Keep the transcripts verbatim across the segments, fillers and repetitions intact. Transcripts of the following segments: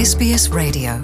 S B S Radio.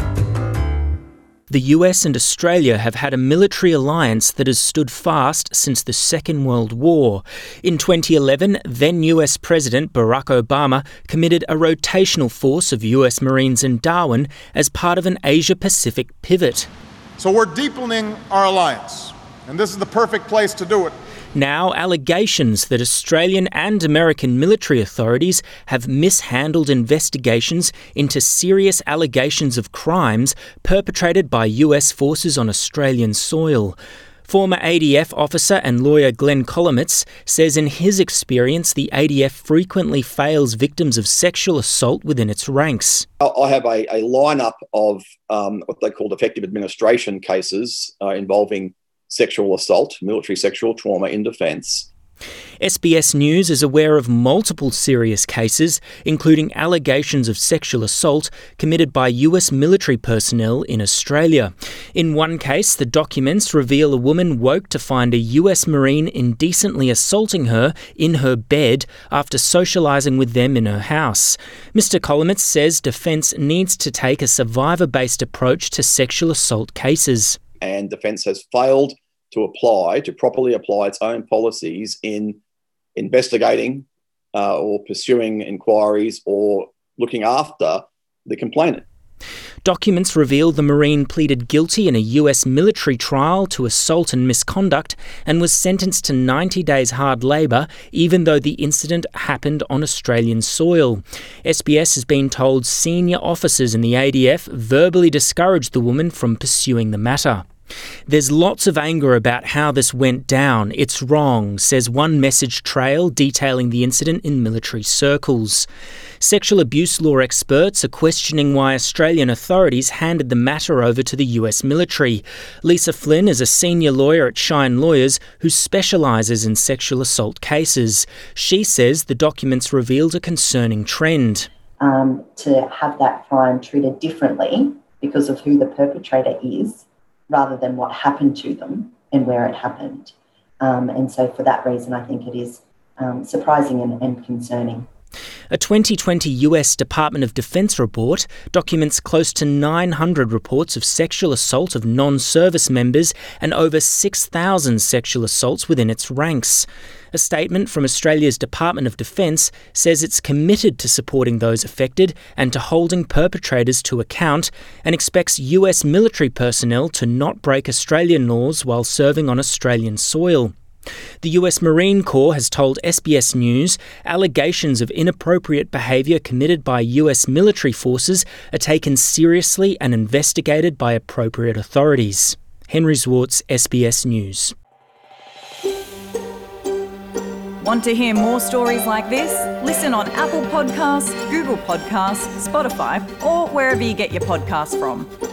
The U S and Australia have had a military alliance that has stood fast since the Second World War. In twenty eleven, then U S President Barack Obama committed a rotational force of U S Marines in Darwin as part of an Asia-Pacific pivot. So we're deepening our alliance, and this is the perfect place to do it. Now, allegations that Australian and American military authorities have mishandled investigations into serious allegations of crimes perpetrated by U S forces on Australian soil. Former A D F officer and lawyer Glenn Kolomeitz says in his experience the A D F frequently fails victims of sexual assault within its ranks. I have a, a lineup of um, what they call defective administration cases uh, involving sexual assault, military sexual trauma in defence. S B S News is aware of multiple serious cases, including allegations of sexual assault committed by U S military personnel in Australia. In one case, the documents reveal a woman woke to find a U S Marine indecently assaulting her in her bed after socialising with them in her house. Mister Kolomeitz says Defence needs to take a survivor-based approach to sexual assault cases. And Defence has failed to apply, to properly apply its own policies in investigating uh, or pursuing inquiries or looking after the complainant. Documents reveal the Marine pleaded guilty in a U S military trial to assault and misconduct and was sentenced to ninety days hard labour, even though the incident happened on Australian soil. S B S has been told senior officers in the A D F verbally discouraged the woman from pursuing the matter. There's lots of anger about how this went down. It's wrong, says one message trail detailing the incident in military circles. Sexual abuse law experts are questioning why Australian authorities handed the matter over to the U S military. Lisa Flynn is a senior lawyer at Shine Lawyers who specialises in sexual assault cases. She says the documents revealed a concerning trend. Um, to have that crime treated differently because of who the perpetrator is, rather than what happened to them and where it happened. Um, and so for that reason, I think it is um, surprising and, and concerning. A twenty twenty U S Department of Defense report documents close to nine hundred reports of sexual assault of non-service members and over six thousand sexual assaults within its ranks. A statement from Australia's Department of Defence says it's committed to supporting those affected and to holding perpetrators to account, and expects U S military personnel to not break Australian laws while serving on Australian soil. The U S Marine Corps has told S B S News allegations of inappropriate behaviour committed by U S military forces are taken seriously and investigated by appropriate authorities. Henry Zwartz, S B S News. Want to hear more stories like this? Listen on Apple Podcasts, Google Podcasts, Spotify, or wherever you get your podcasts from.